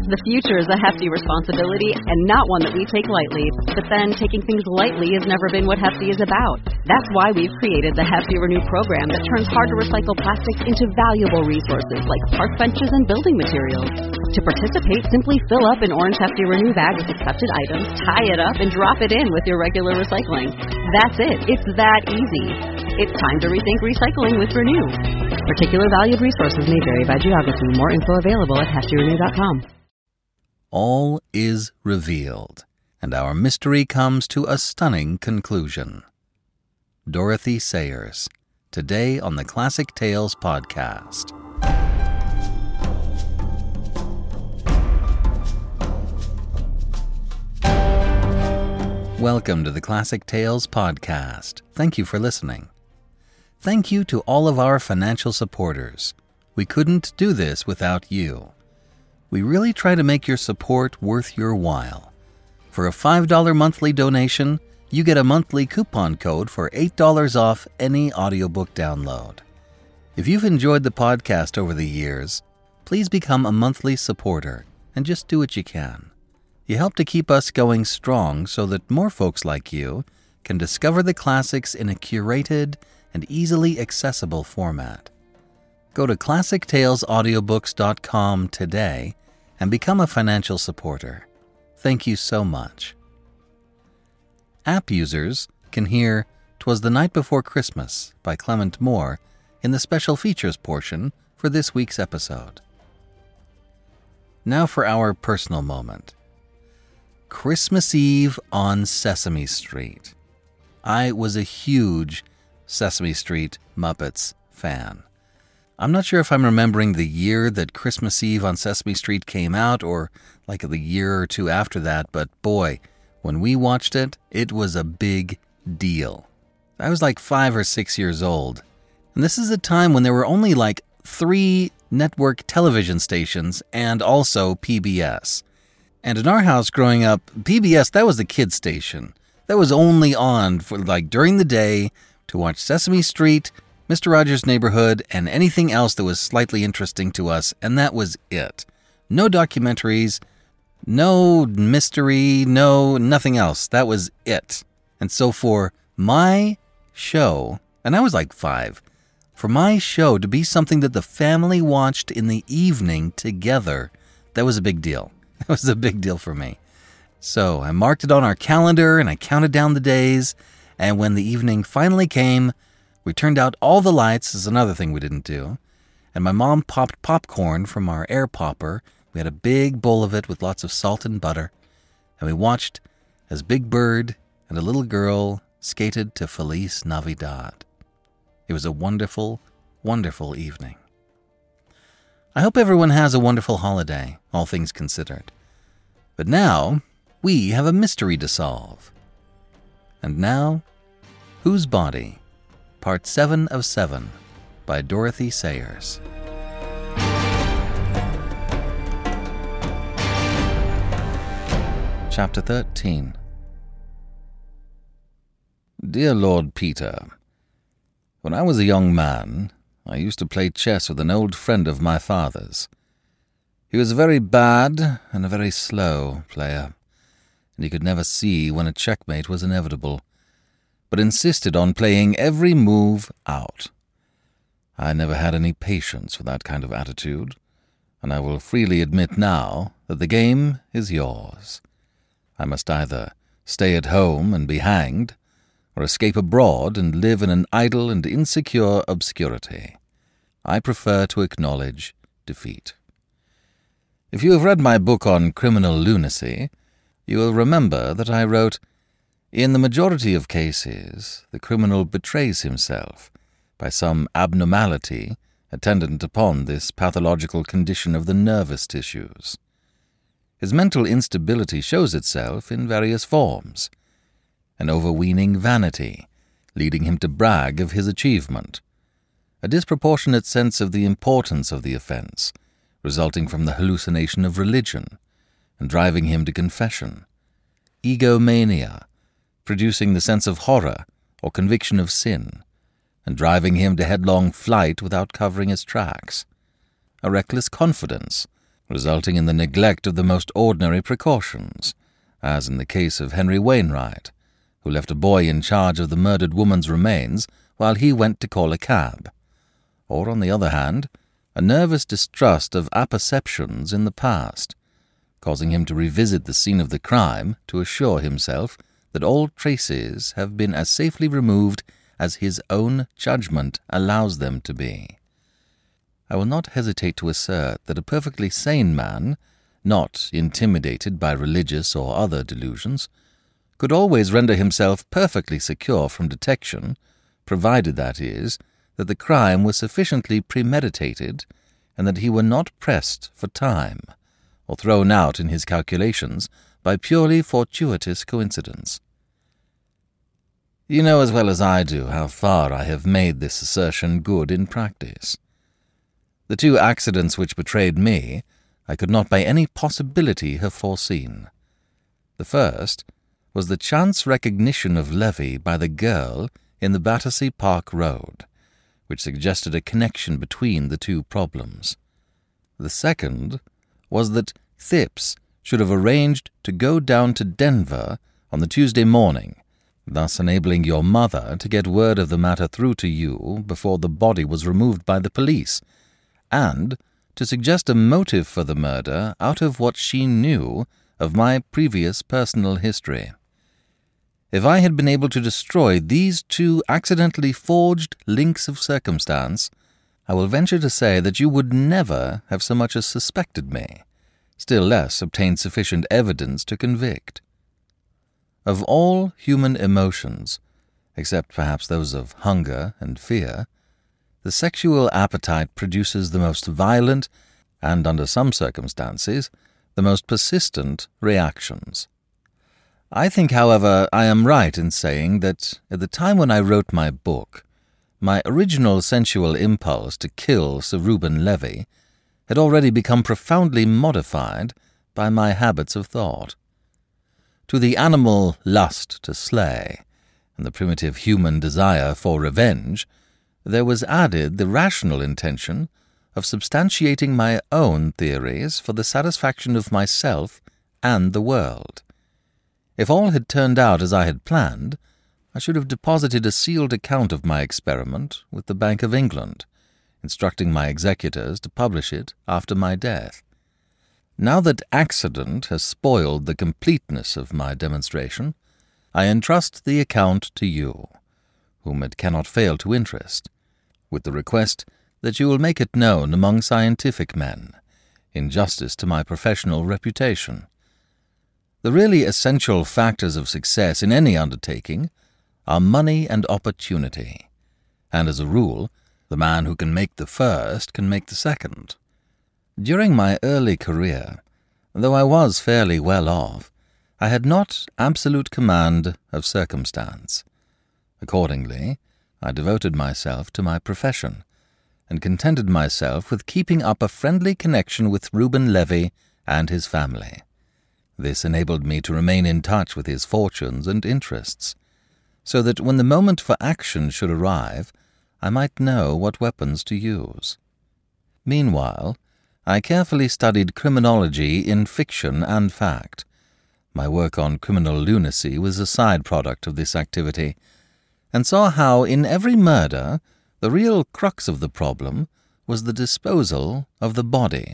The future is a hefty responsibility and not one that we take lightly. But then, taking things lightly has never been what Hefty is about. That's why we've created the Hefty Renew program that turns hard-to-recycle plastics into valuable resources like park benches and building materials. To participate, simply fill up an orange Hefty Renew bag with accepted items, tie it up, and drop it in with your regular recycling. That's it. It's that easy. It's time to rethink recycling with Renew. Particular valued resources may vary by geography. More info available at heftyrenew.com. All is revealed, and our mystery comes to a stunning conclusion. Dorothy Sayers, today on the Classic Tales podcast. Welcome to the Classic Tales podcast. Thank you for listening. Thank you to all of our financial supporters. We couldn't do this without you. We really try to make your support worth your while. For a $5 monthly donation, you get a monthly coupon code for $8 off any audiobook download. If you've enjoyed the podcast over the years, please become a monthly supporter and just do what you can. You help to keep us going strong so that more folks like you can discover the classics in a curated and easily accessible format. Go to ClassicTalesAudiobooks.com today and become a financial supporter. Thank you so much. App users can hear "'Twas the Night Before Christmas" by Clement Moore in the special features portion for this week's episode. Now for our personal moment. Christmas Eve on Sesame Street. I was a huge Sesame Street Muppets fan. I'm not sure if I'm remembering the year that Christmas Eve on Sesame Street came out or like the year or two after that, but boy, when we watched it, it was a big deal. I was like 5 or 6 years old, and this is a time when there were only like 3 network television stations and also PBS. And in our house growing up, PBS, that was the kids' station. That was only on for like during the day to watch Sesame Street, Mr. Rogers' Neighborhood, and anything else that was slightly interesting to us, and that was it. No documentaries, no mystery, nothing else. That was it. And so for my show, and I was like 5, for my show to be something that the family watched in the evening together, that was a big deal. That was a big deal for me. So I marked it on our calendar, and I counted down the days, and when the evening finally came, we turned out all the lights, is another thing we didn't do, and my mom popped popcorn from our air popper. We had a big bowl of it with lots of salt and butter, and we watched as Big Bird and a little girl skated to Feliz Navidad. It was a wonderful, wonderful evening. I hope everyone has a wonderful holiday, all things considered. But now, we have a mystery to solve. And now, Whose Body? Part 7 of 7 by Dorothy Sayers. Chapter 13. Dear Lord Peter, when I was a young man, I used to play chess with an old friend of my father's. He was a very bad and a very slow player, and he could never see when a checkmate was inevitable, but insisted on playing every move out. I never had any patience with that kind of attitude, and I will freely admit now that the game is yours. I must either stay at home and be hanged, or escape abroad and live in an idle and insecure obscurity. I prefer to acknowledge defeat. If you have read my book on criminal lunacy, you will remember that I wrote, "In the majority of cases, the criminal betrays himself by some abnormality attendant upon this pathological condition of the nervous tissues. His mental instability shows itself in various forms. An overweening vanity, leading him to brag of his achievement. A disproportionate sense of the importance of the offense, resulting from the hallucination of religion, and driving him to confession. Egomania, producing the sense of horror or conviction of sin, and driving him to headlong flight without covering his tracks. A reckless confidence, resulting in the neglect of the most ordinary precautions, as in the case of Henry Wainwright, who left a boy in charge of the murdered woman's remains while he went to call a cab, or, on the other hand, a nervous distrust of apperceptions in the past, causing him to revisit the scene of the crime to assure himself that all traces have been as safely removed as his own judgment allows them to be. I will not hesitate to assert that a perfectly sane man, not intimidated by religious or other delusions, could always render himself perfectly secure from detection, provided, that is, that the crime was sufficiently premeditated and that he were not pressed for time, or thrown out in his calculations by purely fortuitous coincidence. You know as well as I do how far I have made this assertion good in practice. The two accidents which betrayed me I could not by any possibility have foreseen. The first was the chance recognition of Levy by the girl in the Battersea Park Road, which suggested a connection between the two problems. The second was that Thipps should have arranged to go down to Denver on the Tuesday morning, thus enabling your mother to get word of the matter through to you before the body was removed by the police, and to suggest a motive for the murder out of what she knew of my previous personal history. If I had been able to destroy these two accidentally forged links of circumstance, I will venture to say that you would never have so much as suspected me, still less obtained sufficient evidence to convict. Of all human emotions, except perhaps those of hunger and fear, the sexual appetite produces the most violent and, under some circumstances, the most persistent reactions. I think, however, I am right in saying that at the time when I wrote my book, my original sensual impulse to kill Sir Reuben Levy had already become profoundly modified by my habits of thought. To the animal lust to slay, and the primitive human desire for revenge, there was added the rational intention of substantiating my own theories for the satisfaction of myself and the world. If all had turned out as I had planned, I should have deposited a sealed account of my experiment with the Bank of England, instructing my executors to publish it after my death. Now that accident has spoiled the completeness of my demonstration, I entrust the account to you, whom it cannot fail to interest, with the request that you will make it known among scientific men, in justice to my professional reputation. The really essential factors of success in any undertaking are money and opportunity, and as a rule, the man who can make the first can make the second. During my early career, though I was fairly well off, I had not absolute command of circumstance. Accordingly, I devoted myself to my profession, and contented myself with keeping up a friendly connection with Reuben Levy and his family. This enabled me to remain in touch with his fortunes and interests, so that when the moment for action should arrive, I might know what weapons to use. Meanwhile, I carefully studied criminology in fiction and fact. My work on criminal lunacy was a side product of this activity, and saw how in every murder the real crux of the problem was the disposal of the body.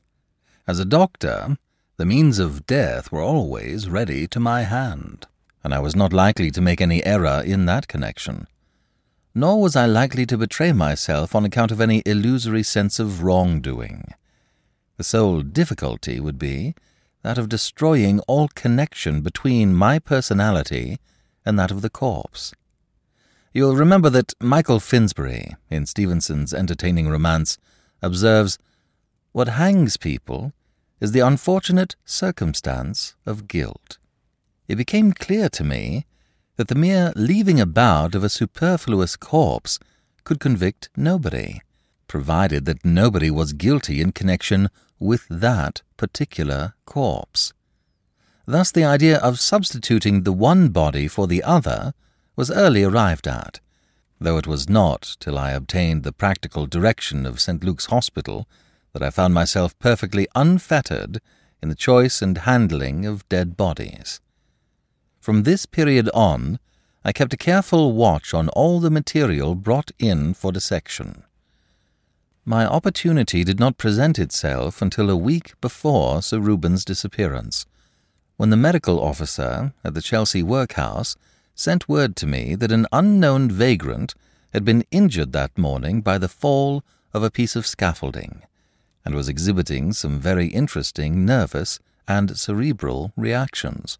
As a doctor, the means of death were always ready to my hand, and I was not likely to make any error in that connection. Nor was I likely to betray myself on account of any illusory sense of wrongdoing. The sole difficulty would be that of destroying all connection between my personality and that of the corpse. You'll remember that Michael Finsbury, in Stevenson's entertaining romance, observes, "What hangs people is the unfortunate circumstance of guilt." It became clear to me that the mere leaving about of a superfluous corpse could convict nobody, provided that nobody was guilty in connection with that particular corpse. Thus the idea of substituting the one body for the other was early arrived at, though it was not till I obtained the practical direction of St. Luke's Hospital that I found myself perfectly unfettered in the choice and handling of dead bodies. From this period on, I kept a careful watch on all the material brought in for dissection. My opportunity did not present itself until a week before Sir Reuben's disappearance, when the medical officer at the Chelsea workhouse sent word to me that an unknown vagrant had been injured that morning by the fall of a piece of scaffolding, and was exhibiting some very interesting nervous and cerebral reactions.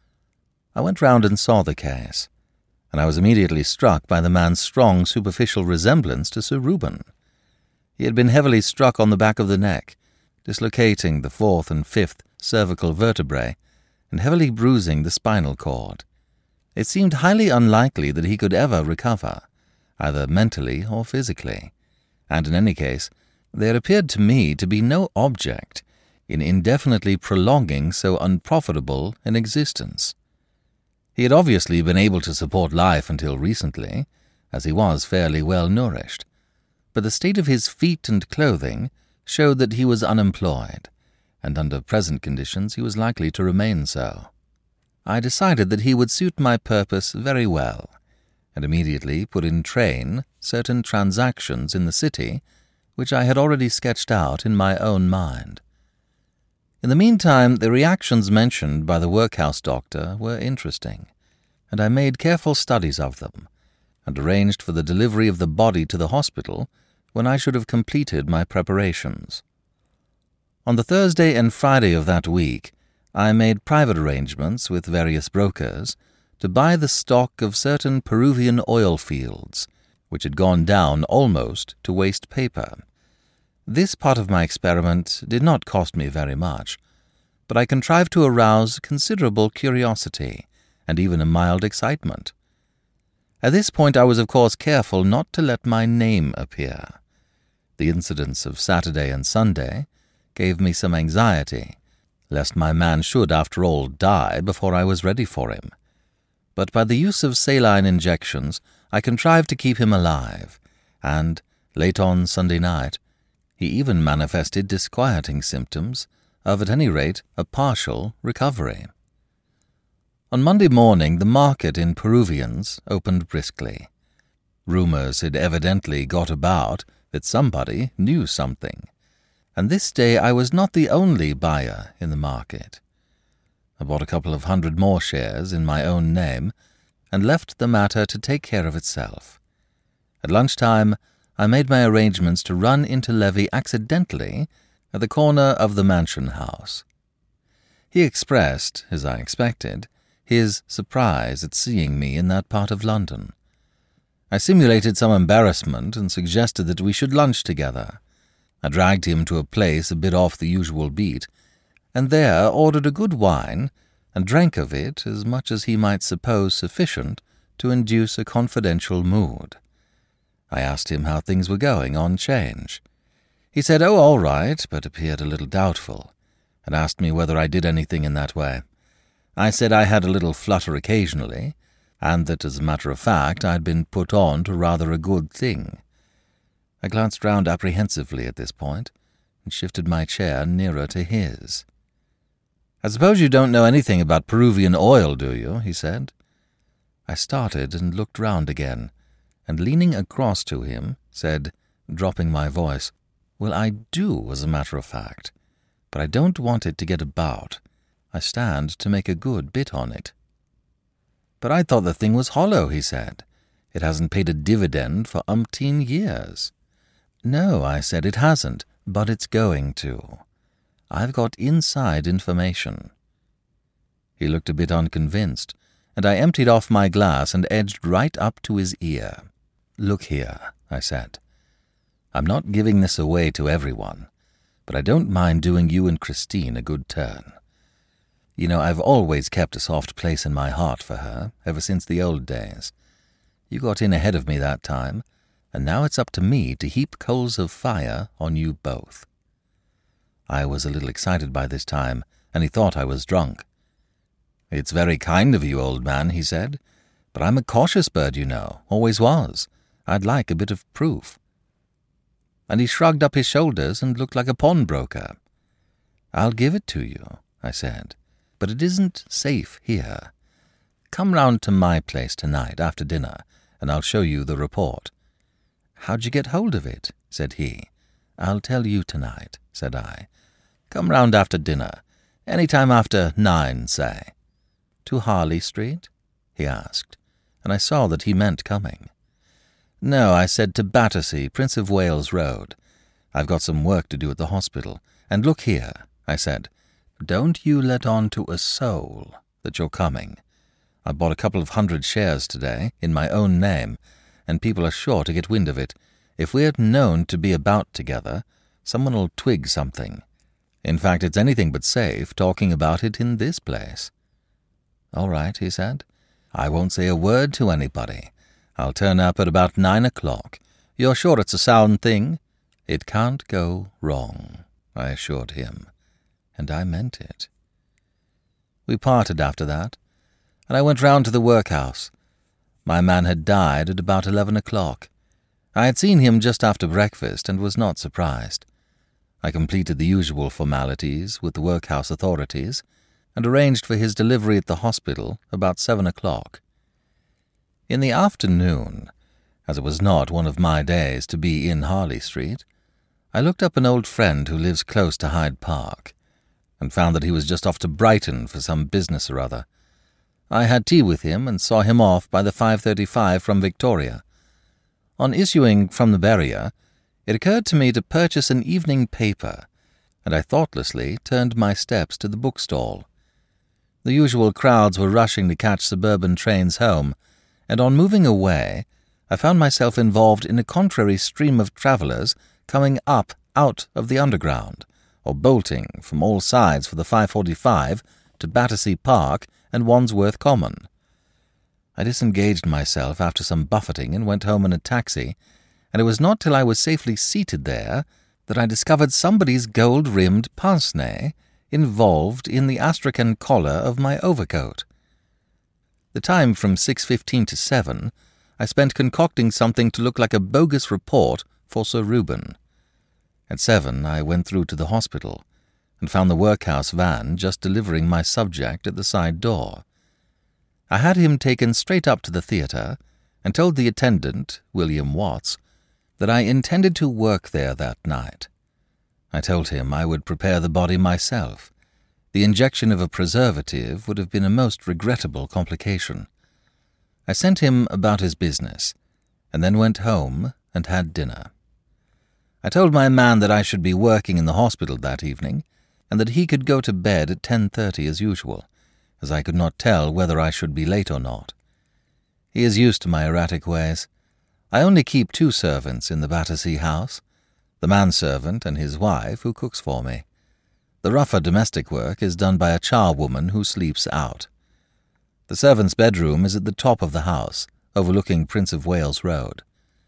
I went round and saw the case, and I was immediately struck by the man's strong superficial resemblance to Sir Reuben. He had been heavily struck on the back of the neck, dislocating the 4th and 5th cervical vertebrae, and heavily bruising the spinal cord. It seemed highly unlikely that he could ever recover, either mentally or physically, and in any case, there appeared to me to be no object in indefinitely prolonging so unprofitable an existence. He had obviously been able to support life until recently, as he was fairly well nourished, but the state of his feet and clothing showed that he was unemployed, and under present conditions he was likely to remain so. I decided that he would suit my purpose very well, and immediately put in train certain transactions in the city which I had already sketched out in my own mind. In the meantime, the reactions mentioned by the workhouse doctor were interesting, and I made careful studies of them, and arranged for the delivery of the body to the hospital when I should have completed my preparations. On the Thursday and Friday of that week, I made private arrangements with various brokers to buy the stock of certain Peruvian oil fields, which had gone down almost to waste paper. This part of my experiment did not cost me very much, but I contrived to arouse considerable curiosity and even a mild excitement. At this point I was of course careful not to let my name appear. The incidents of Saturday and Sunday gave me some anxiety, lest my man should, after all, die before I was ready for him. But by the use of saline injections I contrived to keep him alive, and, late on Sunday night, he even manifested disquieting symptoms of, at any rate, a partial recovery. On Monday morning the market in Peruvians opened briskly. Rumours had evidently got about that somebody knew something, and this day I was not the only buyer in the market. I bought a couple of 100 more shares in my own name, and left the matter to take care of itself. At lunchtime I made my arrangements to run into Levy accidentally at the corner of the Mansion House. He expressed, as I expected, his surprise at seeing me in that part of London. I simulated some embarrassment and suggested that we should lunch together. I dragged him to a place a bit off the usual beat, and there ordered a good wine and drank of it as much as he might suppose sufficient to induce a confidential mood. I asked him how things were going on 'Change. He said, "Oh, all right," but appeared a little doubtful, and asked me whether I did anything in that way. I said I had a little flutter occasionally, and that, as a matter of fact, I had been put on to rather a good thing. I glanced round apprehensively at this point, and shifted my chair nearer to his. "I suppose you don't know anything about Peruvian oil, do you?" he said. I started and looked round again, and leaning across to him, said, dropping my voice, "Well, I do, as a matter of fact, but I don't want it to get about. I stand to make a good bit on it." "But I thought the thing was hollow," he said. "It hasn't paid a dividend for umpteen years." "No," I said, "it hasn't, but it's going to. I've got inside information." He looked a bit unconvinced, and I emptied off my glass and edged right up to his ear. "Look here," I said. "I'm not giving this away to everyone, but I don't mind doing you and Christine a good turn. You know, I've always kept a soft place in my heart for her, ever since the old days. You got in ahead of me that time, and now it's up to me to heap coals of fire on you both." I was a little excited by this time, and he thought I was drunk. "It's very kind of you, old man," he said, "but I'm a cautious bird, you know, always was. I'd like a bit of proof." and he shrugged up his shoulders and looked like a pawnbroker. "I'll give it to you," I said, "but it isn't safe here. Come round to my place tonight after dinner, and I'll show you the report." "How'd you get hold of it?" said he. "I'll tell you tonight," said I. "Come round after dinner, any time after 9, say." "To Harley Street?" he asked, and I saw that he meant coming. "No," I said, "to Battersea, Prince of Wales Road. I've got some work to do at the hospital. And look here," I said, "don't you let on to a soul that you're coming. I bought a couple of 100 shares today, in my own name, and people are sure to get wind of it. If we're known to be about together, someone will twig something. In fact, it's anything but safe talking about it in this place." "All right," he said. "I won't say a word to anybody. I'll turn up at about 9 o'clock. You're sure it's a sound thing?" "It can't go wrong," I assured him, and I meant it. We parted after that, and I went round to the workhouse. My man had died at about 11 o'clock. I had seen him just after breakfast and was not surprised. I completed the usual formalities with the workhouse authorities and arranged for his delivery at the hospital about 7 o'clock. In the afternoon, as it was not one of my days to be in Harley Street, I looked up an old friend who lives close to Hyde Park, and found that he was just off to Brighton for some business or other. I had tea with him and saw him off by the 5:35 from Victoria. On issuing from the barrier, it occurred to me to purchase an evening paper, and I thoughtlessly turned my steps to the bookstall. The usual crowds were rushing to catch suburban trains home, and on moving away, I found myself involved in a contrary stream of travellers coming up out of the underground, or bolting from all sides for the 5:45 to Battersea Park and Wandsworth Common. I disengaged myself after some buffeting and went home in a taxi, and it was not till I was safely seated there that I discovered somebody's gold-rimmed pince-nez involved in the astrakhan collar of my overcoat. The time from 6:15 to 7 I spent concocting something to look like a bogus report for Sir Reuben. At 7 I went through to the hospital and found the workhouse van just delivering my subject at the side door. I had him taken straight up to the theatre and told the attendant, William Watts, that I intended to work there that night. I told him I would prepare the body myself. The injection of a preservative would have been a most regrettable complication. I sent him about his business, and then went home and had dinner. I told my man that I should be working in the hospital that evening, and that he could go to bed at 10:30 as usual, as I could not tell whether I should be late or not. He is used to my erratic ways. I only keep 2 servants in the Battersea house, the manservant and his wife, who cooks for me. The rougher domestic work is done by a charwoman who sleeps out. The servant's bedroom is at the top of the house, overlooking Prince of Wales Road.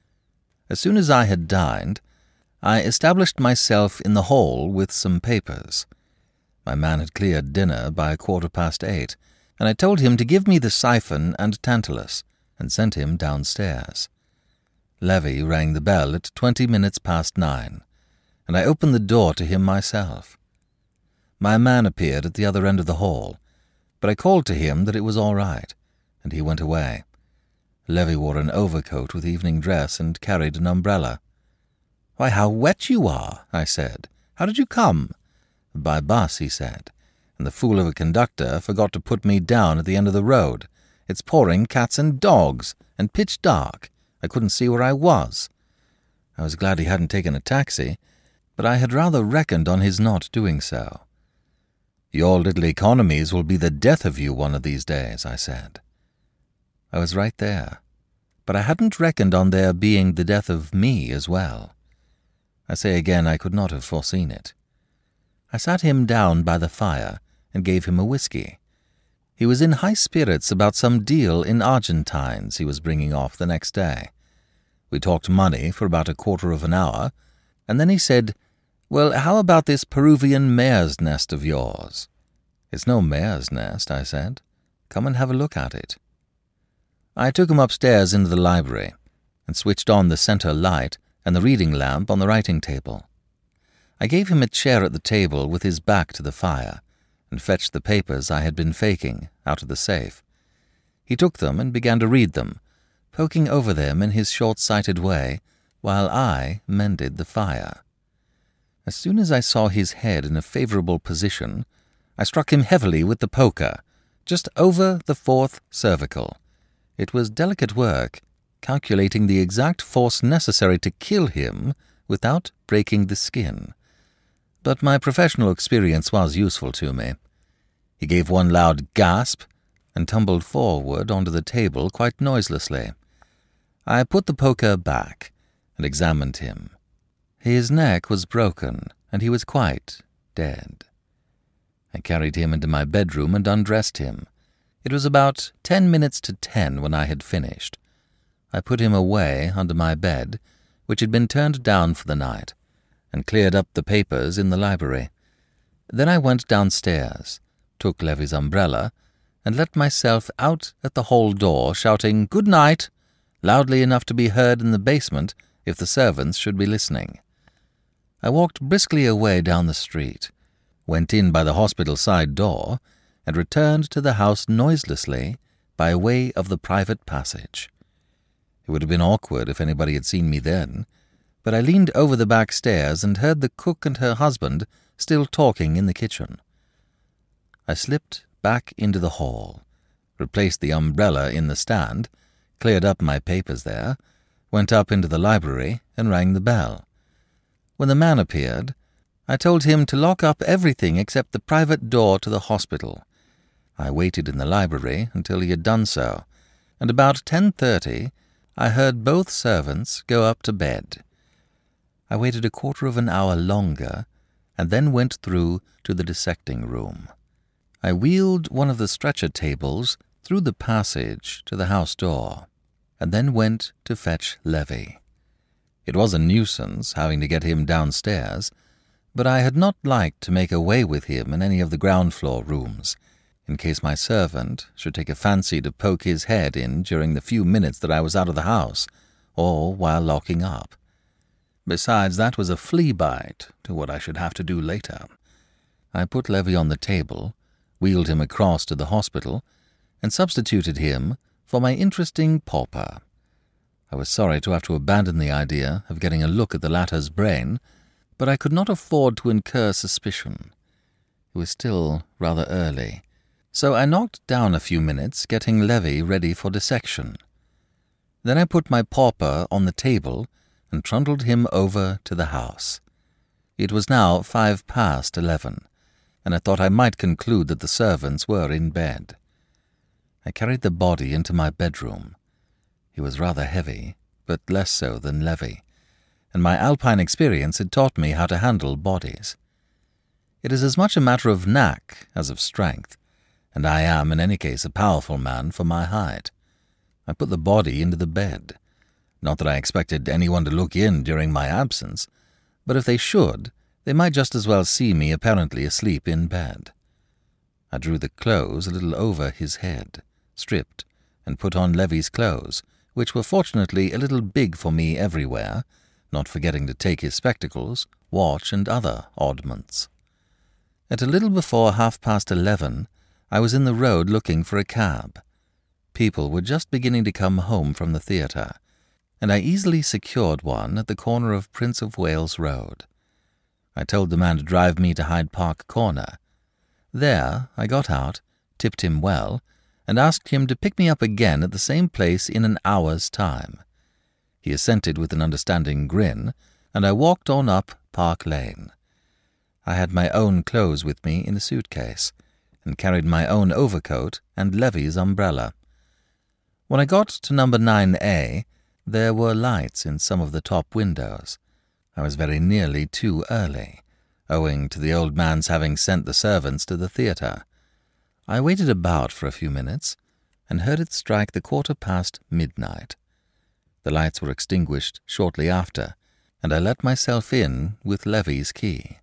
As soon as I had dined, I established myself in the hall with some papers. My man had cleared dinner by 8:15, and I told him to give me the siphon and tantalus, and sent him downstairs. Levy rang the bell at 20 minutes past 9, and I opened the door to him myself. My man appeared at the other end of the hall, but I called to him that it was all right, and he went away. Levy wore an overcoat with evening dress and carried an umbrella. "Why, how wet you are," I said. "How did you come?" "By bus," he said, "and the fool of a conductor forgot to put me down at the end of the road. It's pouring cats and dogs, and pitch dark. I couldn't see where I was." I was glad he hadn't taken a taxi, but I had rather reckoned on his not doing so. "Your little economies will be the death of you one of these days," I said. I was right there, but I hadn't reckoned on their being the death of me as well. I say again, I could not have foreseen it. I sat him down by the fire and gave him a whiskey. He was in high spirits about some deal in Argentines he was bringing off the next day. We talked money for about 1/4 of an hour, and then he said, "Well, how about this Peruvian mare's nest of yours?" "It's no mare's nest," I said. "Come and have a look at it." I took him upstairs into the library and switched on the centre light and the reading lamp on the writing table. I gave him a chair at the table with his back to the fire, and fetched the papers I had been faking out of the safe. He took them and began to read them, poking over them in his short-sighted way, while I mended the fire. As soon as I saw his head in a favorable position, I struck him heavily with the poker, just over the fourth cervical. It was delicate work, calculating the exact force necessary to kill him without breaking the skin. But my professional experience was useful to me. He gave one loud gasp and tumbled forward onto the table quite noiselessly. I put the poker back and examined him. His neck was broken, and he was quite dead. I carried him into my bedroom and undressed him. It was about 10 minutes to 10 when I had finished. I put him away under my bed, which had been turned down for the night, and cleared up the papers in the library. Then I went downstairs, took Levy's umbrella, and let myself out at the hall door, shouting "Good night," loudly enough to be heard in the basement if the servants should be listening. I walked briskly away down the street, went in by the hospital side door, and returned to the house noiselessly by way of the private passage. It would have been awkward if anybody had seen me then, but I leaned over the back stairs and heard the cook and her husband still talking in the kitchen. I slipped back into the hall, replaced the umbrella in the stand, cleared up my papers there, went up into the library and rang the bell. When the man appeared, I told him to lock up everything except the private door to the hospital. I waited in the library until he had done so, and about 10:30 I heard both servants go up to bed. I waited a quarter of an hour longer, and then went through to the dissecting room. I wheeled one of the stretcher tables through the passage to the house door, and then went to fetch Levy. It was a nuisance having to get him downstairs, but I had not liked to make away with him in any of the ground-floor rooms, in case my servant should take a fancy to poke his head in during the few minutes that I was out of the house, or while locking up. Besides, that was a flea bite to what I should have to do later. I put Levy on the table, wheeled him across to the hospital, and substituted him for my interesting pauper. I was sorry to have to abandon the idea of getting a look at the latter's brain, but I could not afford to incur suspicion. It was still rather early, so I knocked down a few minutes getting Levy ready for dissection. Then I put my pauper on the table and trundled him over to the house. It was now 11:05, and I thought I might conclude that the servants were in bed. I carried the body into my bedroom. He was rather heavy, but less so than Levy, and my Alpine experience had taught me how to handle bodies. It is as much a matter of knack as of strength, and I am in any case a powerful man for my height. I put the body into the bed. Not that I expected anyone to look in during my absence, but if they should, they might just as well see me apparently asleep in bed. I drew the clothes a little over his head, stripped, and put on Levy's clothes, which were fortunately a little big for me everywhere, not forgetting to take his spectacles, watch, and other oddments. At a little before 11:30, I was in the road looking for a cab. People were just beginning to come home from the theatre, and I easily secured one at the corner of Prince of Wales Road. I told the man to drive me to Hyde Park Corner. There I got out, tipped him well, and asked him to pick me up again at the same place in an hour's time. He assented with an understanding grin, and I walked on up Park Lane. I had my own clothes with me in a suitcase, and carried my own overcoat and Levy's umbrella. When I got to number 9A, there were lights in some of the top windows. I was very nearly too early, owing to the old man's having sent the servants to the theatre. I waited about for a few minutes, and heard it strike the midnight. The lights were extinguished shortly after, and I let myself in with Levy's key.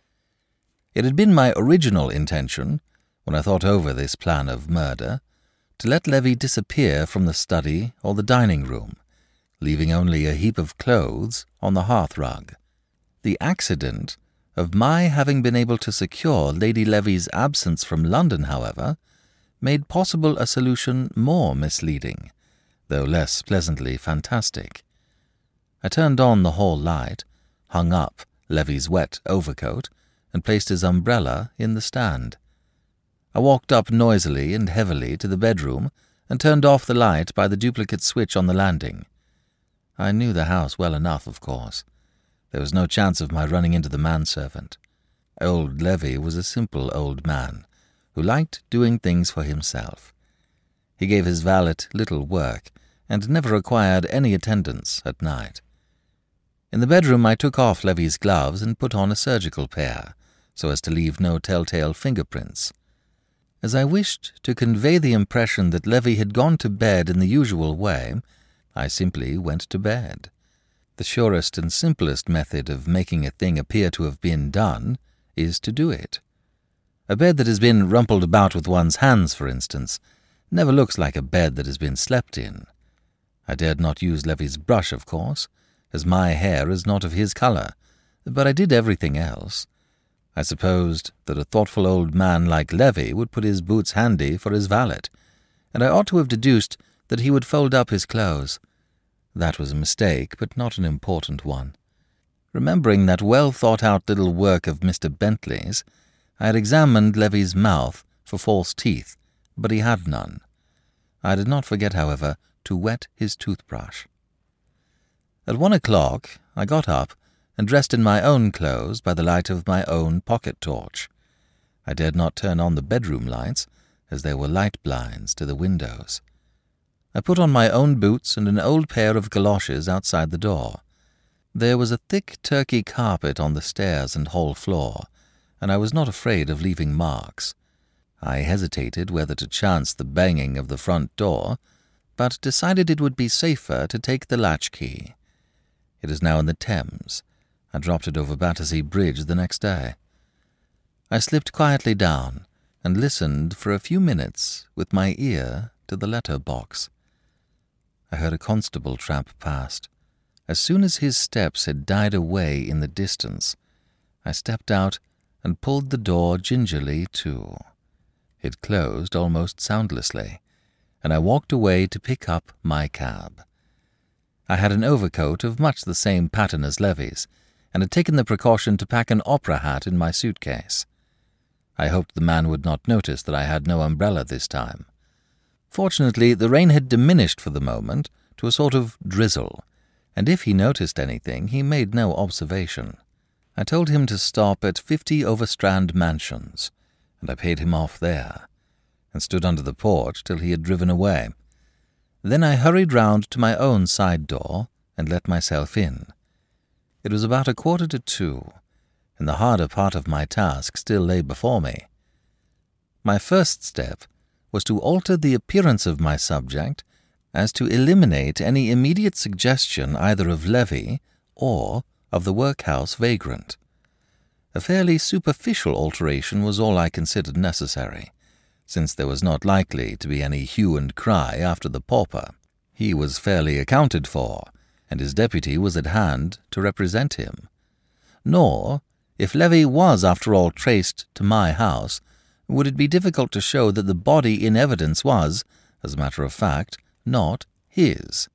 It had been my original intention, when I thought over this plan of murder, to let Levy disappear from the study or the dining room, leaving only a heap of clothes on the hearthrug. The accident of my having been able to secure Lady Levy's absence from London, however, made possible a solution more misleading, though less pleasantly fantastic. I turned on the hall light, hung up Levy's wet overcoat, and placed his umbrella in the stand. I walked up noisily and heavily to the bedroom and turned off the light by the duplicate switch on the landing. I knew the house well enough, of course. There was no chance of my running into the manservant. Old Levy was a simple old man who liked doing things for himself. He gave his valet little work and never required any attendance at night. In the bedroom I took off Levy's gloves and put on a surgical pair, so as to leave no telltale fingerprints. As I wished to convey the impression that Levy had gone to bed in the usual way, I simply went to bed. The surest and simplest method of making a thing appear to have been done is to do it. A bed that has been rumpled about with one's hands, for instance, never looks like a bed that has been slept in. I dared not use Levy's brush, of course, as my hair is not of his colour, but I did everything else. I supposed that a thoughtful old man like Levy would put his boots handy for his valet, and I ought to have deduced that he would fold up his clothes. That was a mistake, but not an important one. Remembering that well-thought-out little work of Mr. Bentley's, I had examined Levy's mouth for false teeth, but he had none. I did not forget, however, to wet his toothbrush. At 1 o'clock I got up and dressed in my own clothes by the light of my own pocket torch. I dared not turn on the bedroom lights, as there were light blinds to the windows. I put on my own boots and an old pair of galoshes outside the door. There was a thick Turkey carpet on the stairs and hall floor, and I was not afraid of leaving marks. I hesitated whether to chance the banging of the front door, but decided it would be safer to take the latchkey. It is now in the Thames. I dropped it over Battersea Bridge the next day. I slipped quietly down and listened for a few minutes with my ear to the letter box. I heard a constable tramp past. As soon as his steps had died away in the distance, I stepped out and pulled the door gingerly to. It closed almost soundlessly, and I walked away to pick up my cab. I had an overcoat of much the same pattern as Levy's, and had taken the precaution to pack an opera hat in my suitcase. I hoped the man would not notice that I had no umbrella this time. Fortunately, the rain had diminished for the moment to a sort of drizzle, and if he noticed anything, he made no observation. I told him to stop at 50 Overstrand Mansions, and I paid him off there, and stood under the porch till he had driven away. Then I hurried round to my own side door and let myself in. It was about 1:45, and the harder part of my task still lay before me. My first step was to alter the appearance of my subject as to eliminate any immediate suggestion either of Levy or of the workhouse vagrant. A fairly superficial alteration was all I considered necessary, since there was not likely to be any hue and cry after the pauper. He was fairly accounted for, and his deputy was at hand to represent him. Nor, if Levy was after all traced to my house, would it be difficult to show that the body in evidence was, as a matter of fact, not his.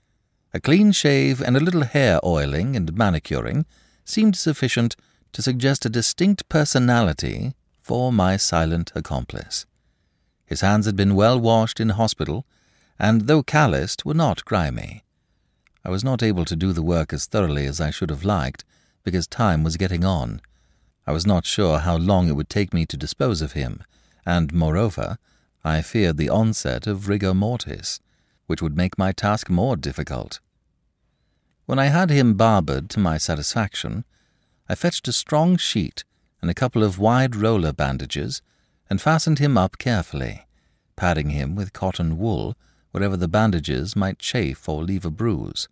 A clean shave and a little hair oiling and manicuring seemed sufficient to suggest a distinct personality for my silent accomplice. His hands had been well washed in hospital, and though calloused, were not grimy. I was not able to do the work as thoroughly as I should have liked, because time was getting on. I was not sure how long it would take me to dispose of him, and, moreover, I feared the onset of rigor mortis, which would make my task more difficult. When I had him barbered to my satisfaction, I fetched a strong sheet and a couple of wide roller bandages, and fastened him up carefully, padding him with cotton wool wherever the bandages might chafe or leave a bruise.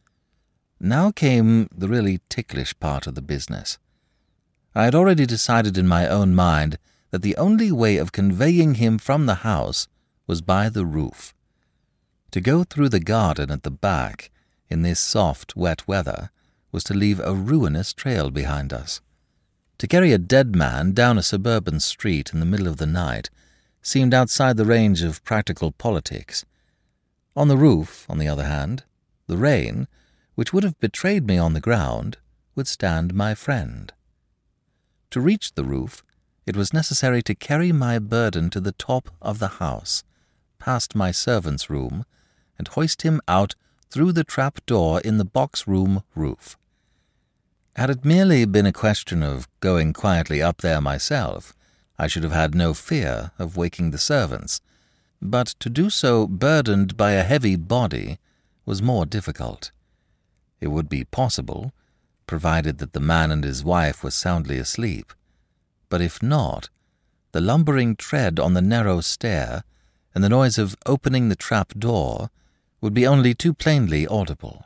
Now came the really ticklish part of the business. I had already decided in my own mind that the only way of conveying him from the house was by the roof. To go through the garden at the back in this soft, wet weather was to leave a ruinous trail behind us. To carry a dead man down a suburban street in the middle of the night seemed outside the range of practical politics. On the roof, on the other hand, the rain, which would have betrayed me on the ground, would stand my friend. To reach the roof, it was necessary to carry my burden to the top of the house, past my servant's room, and hoist him out through the trap-door in the box-room roof. Had it merely been a question of going quietly up there myself, I should have had no fear of waking the servants, but to do so burdened by a heavy body was more difficult. It would be possible, provided that the man and his wife were soundly asleep, but if not, the lumbering tread on the narrow stair and the noise of opening the trap-door would be only too plainly audible.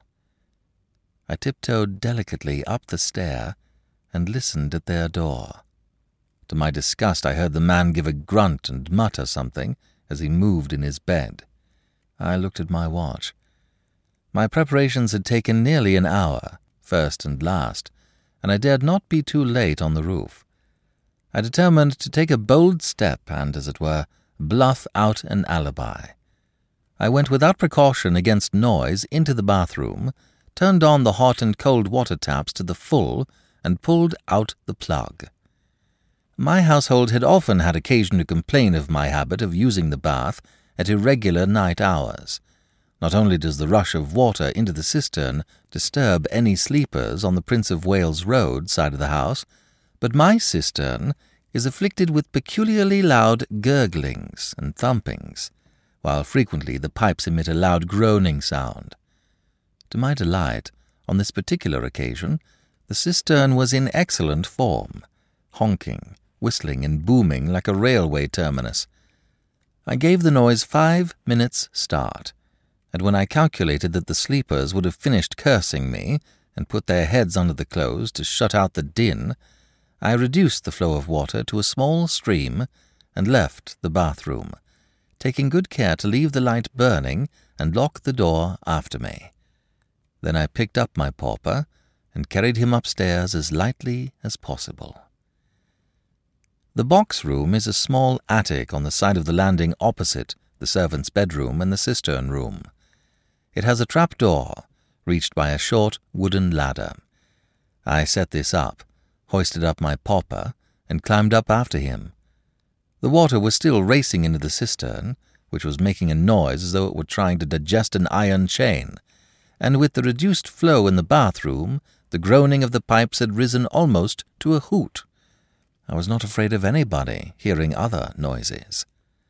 I tiptoed delicately up the stair and listened at their door. To my disgust, I heard the man give a grunt and mutter something as he moved in his bed. I looked at my watch. My preparations had taken nearly an hour, first and last, and I dared not be too late on the roof. I determined to take a bold step and, as it were, bluff out an alibi. I went without precaution against noise into the bathroom, turned on the hot and cold water taps to the full, and pulled out the plug. My household had often had occasion to complain of my habit of using the bath at irregular night hours. Not only does the rush of water into the cistern disturb any sleepers on the Prince of Wales Road side of the house, but my cistern is afflicted with peculiarly loud gurglings and thumpings, while frequently the pipes emit a loud groaning sound. To my delight, on this particular occasion, the cistern was in excellent form, honking, whistling, and booming like a railway terminus. I gave the noise 5 minutes' start, and when I calculated that the sleepers would have finished cursing me and put their heads under the clothes to shut out the din, I reduced the flow of water to a small stream and left the bathroom, taking good care to leave the light burning and lock the door after me. Then I picked up my pauper and carried him upstairs as lightly as possible. The box room is a small attic on the side of the landing opposite the servant's bedroom and the cistern room. It has a trap-door, reached by a short wooden ladder. I set this up, hoisted up my pauper, and climbed up after him. The water was still racing into the cistern, which was making a noise as though it were trying to digest an iron chain, and with the reduced flow in the bathroom, the groaning of the pipes had risen almost to a hoot. I was not afraid of anybody hearing other noises.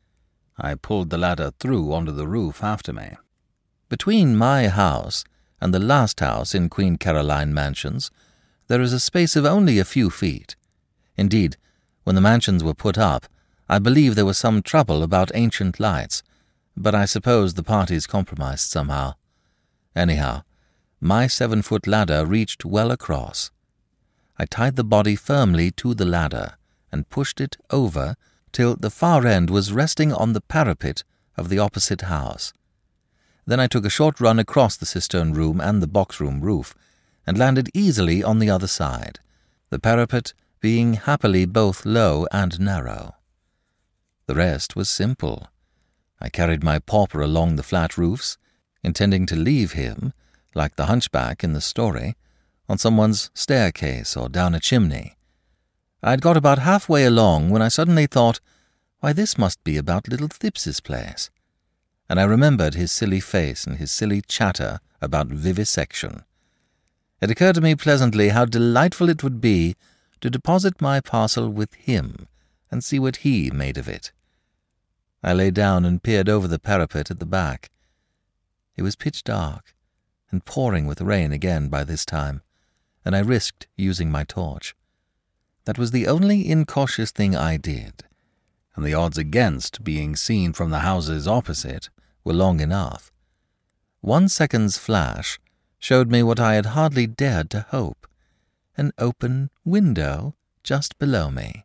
I pulled the ladder through onto the roof after me. Between my house and the last house in Queen Caroline Mansions, there is a space of only a few feet. Indeed, when the mansions were put up, I believe there was some trouble about ancient lights, but I suppose the parties compromised somehow. Anyhow, my 7-foot ladder reached well across. I tied the body firmly to the ladder and pushed it over till the far end was resting on the parapet of the opposite house. Then I took a short run across the cistern room and the box-room roof, and landed easily on the other side, the parapet being happily both low and narrow. The rest was simple. I carried my pauper along the flat roofs, intending to leave him, like the hunchback in the story, on someone's staircase or down a chimney. I had got about halfway along when I suddenly thought, why, this must be about little Thips's place. And I remembered his silly face and his silly chatter about vivisection. It occurred to me pleasantly how delightful it would be to deposit my parcel with him and see what he made of it. I lay down and peered over the parapet at the back. It was pitch dark and pouring with rain again by this time, and I risked using my torch. That was the only incautious thing I did, and the odds against being seen from the houses opposite were long enough. 1 second's flash showed me what I had hardly dared to hope, an open window just below me.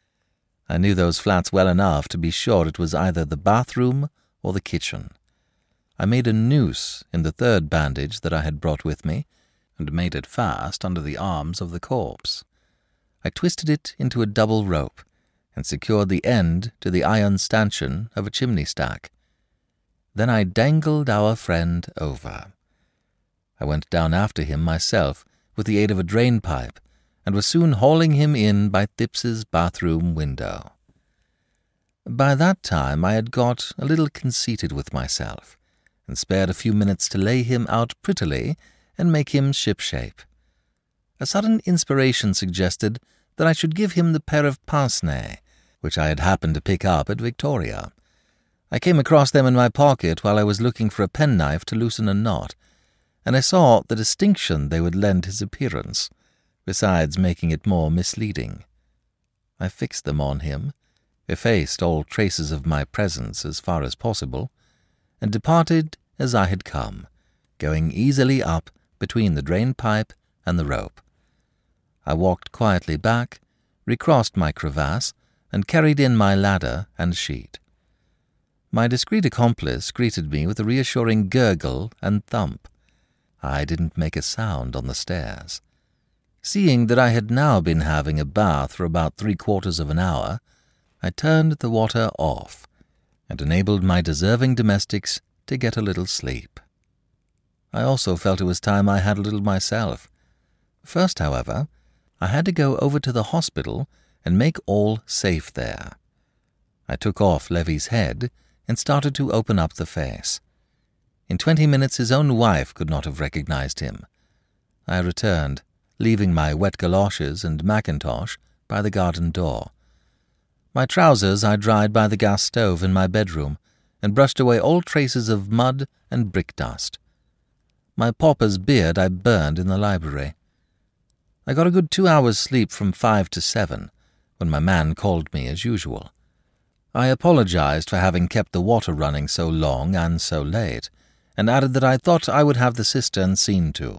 I knew those flats well enough to be sure it was either the bathroom or the kitchen. I made a noose in the third bandage that I had brought with me, and made it fast under the arms of the corpse. I twisted it into a double rope, and secured the end to the iron stanchion of a chimney stack. Then I dangled our friend over. I went down after him myself with the aid of a drain pipe, and was soon hauling him in by Thips's bathroom window. By that time I had got a little conceited with myself, and spared a few minutes to lay him out prettily and make him shipshape. A sudden inspiration suggested that I should give him the pair of pince-nez, which I had happened to pick up at Victoria. I came across them in my pocket while I was looking for a penknife to loosen a knot, and I saw the distinction they would lend his appearance, besides making it more misleading. I fixed them on him, effaced all traces of my presence as far as possible, and departed as I had come, going easily up between the drain pipe and the rope. I walked quietly back, recrossed my crevasse, and carried in my ladder and sheet. My discreet accomplice greeted me with a reassuring gurgle and thump. I didn't make a sound on the stairs. Seeing that I had now been having a bath for about 3/4 of an hour, I turned the water off, and enabled my deserving domestics to get a little sleep. I also felt it was time I had a little myself. First, however, I had to go over to the hospital and make all safe there. I took off Levy's head and started to open up the face. In 20 minutes his own wife could not have recognized him. I returned, leaving my wet galoshes and mackintosh by the garden door. My trousers I dried by the gas stove in my bedroom, and brushed away all traces of mud and brick dust. My pauper's beard I burned in the library. I got a good 2 hours' sleep from 5 to 7, when my man called me as usual. I apologized for having kept the water running so long and so late, and added that I thought I would have the cistern seen to.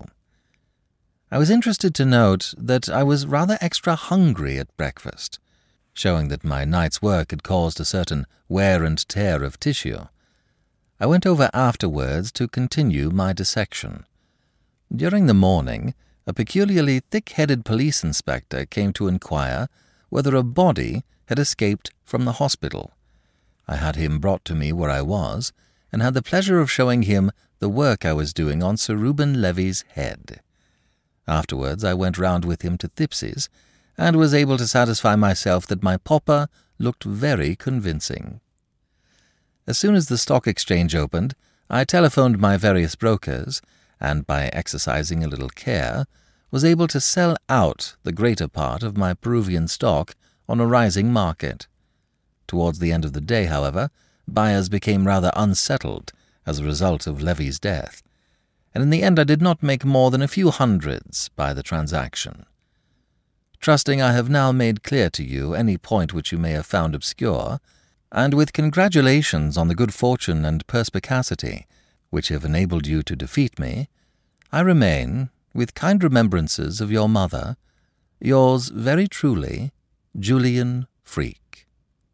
I was interested to note that I was rather extra hungry at breakfast, showing that my night's work had caused a certain wear and tear of tissue. I went over afterwards to continue my dissection. During the morning, a peculiarly thick-headed police inspector came to inquire whether a body had escaped from the hospital. I had him brought to me where I was, and had the pleasure of showing him the work I was doing on Sir Reuben Levy's head. Afterwards I went round with him to Thips's, and was able to satisfy myself that my pauper looked very convincing. As soon as the stock exchange opened, I telephoned my various brokers, and by exercising a little care, was able to sell out the greater part of my Peruvian stock on a rising market. Towards the end of the day, however, buyers became rather unsettled as a result of Levy's death, and in the end I did not make more than a few hundreds by the transaction. Trusting I have now made clear to you any point which you may have found obscure, and with congratulations on the good fortune and perspicacity which have enabled you to defeat me, I remain, with kind remembrances of your mother, yours very truly, Julian Freak.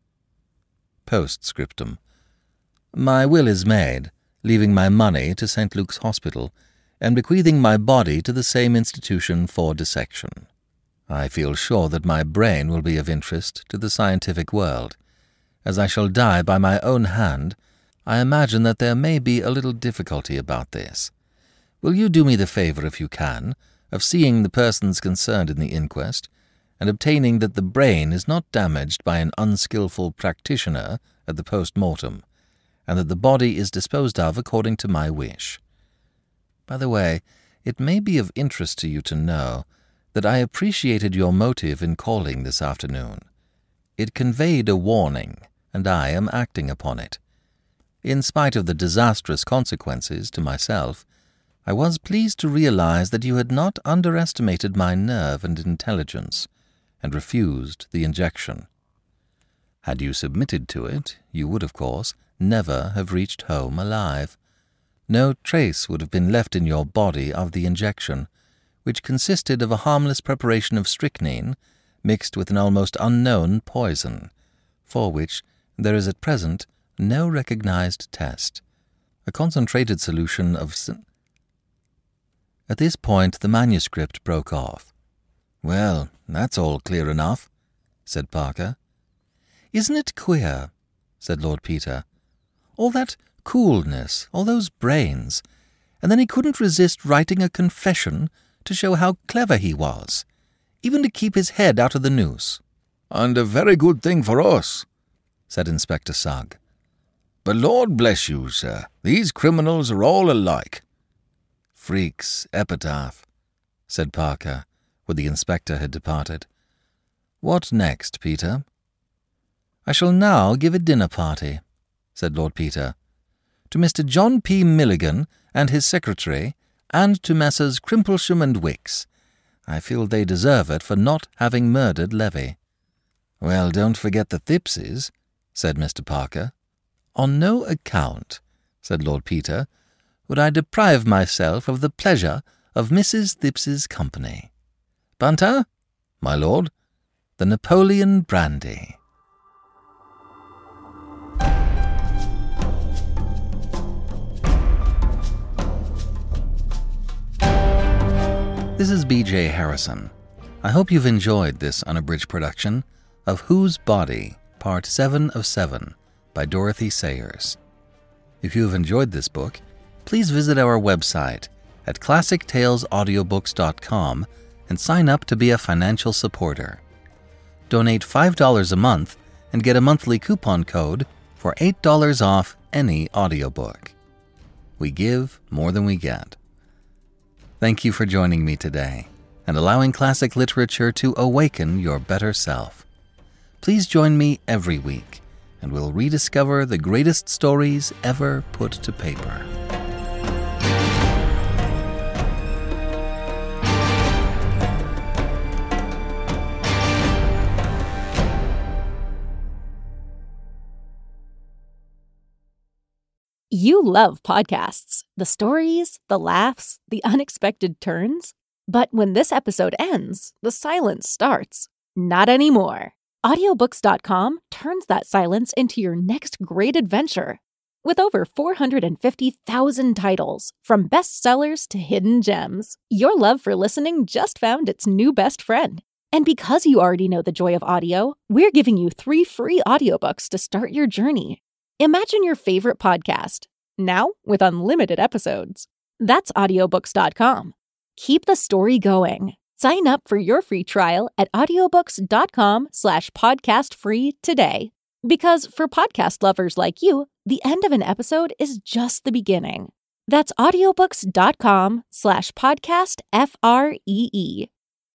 Postscriptum. My will is made, leaving my money to St. Luke's Hospital, and bequeathing my body to the same institution for dissection. I feel sure that my brain will be of interest to the scientific world. As I shall die by my own hand, I imagine that there may be a little difficulty about this. Will you do me the favor, if you can, of seeing the persons concerned in the inquest, and obtaining that the brain is not damaged by an unskilful practitioner at the post-mortem, and that the body is disposed of according to my wish? By the way, it may be of interest to you to know that I appreciated your motive in calling this afternoon. It conveyed a warning, and I am acting upon it. In spite of the disastrous consequences to myself, I was pleased to realize that you had not underestimated my nerve and intelligence, and refused the injection. Had you submitted to it, you would, of course, never have reached home alive. No trace would have been left in your body of the injection, which consisted of a harmless preparation of strychnine mixed with an almost unknown poison, for which there is at present no recognized test, a concentrated solution of... At this point, the manuscript broke off. "Well, that's all clear enough," said Parker. "Isn't it queer?" said Lord Peter. "All that coolness, all those brains, and then he couldn't resist writing a confession to show how clever he was, even to keep his head out of the noose." "And a very good thing for us," said Inspector Sugg. "But Lord bless you, sir, these criminals are all alike." "Freak's epitaph," said Parker, when the inspector had departed. "What next, Peter?" "I shall now give a dinner party," said Lord Peter, "to Mr. John P. Milligan and his secretary, and to Messrs. Crimplesham and Wicks. I feel they deserve it for not having murdered Levy." "Well, don't forget the Thippses," said Mr. Parker. "On no account," said Lord Peter, "would I deprive myself of the pleasure of Mrs. Thipps's company. Bunter, my lord, the Napoleon brandy." This is B.J. Harrison. I hope you've enjoyed this unabridged production of Whose Body, Part 7 of 7 by Dorothy Sayers. If you have enjoyed this book, please visit our website at classictalesaudiobooks.com and sign up to be a financial supporter. Donate $5 a month and get a monthly coupon code for $8 off any audiobook. We give more than we get. Thank you for joining me today and allowing classic literature to awaken your better self. Please join me every week, and we'll rediscover the greatest stories ever put to paper. You love podcasts, the stories, the laughs, the unexpected turns. But when this episode ends, the silence starts. Not anymore. Audiobooks.com turns that silence into your next great adventure. With over 450,000 titles, from bestsellers to hidden gems, your love for listening just found its new best friend. And because you already know the joy of audio, we're giving you 3 free audiobooks to start your journey. Imagine your favorite podcast, now with unlimited episodes. That's audiobooks.com. Keep the story going. Sign up for your free trial at audiobooks.com/podcastfree today. Because for podcast lovers like you, the end of an episode is just the beginning. That's audiobooks.com/podcastfree.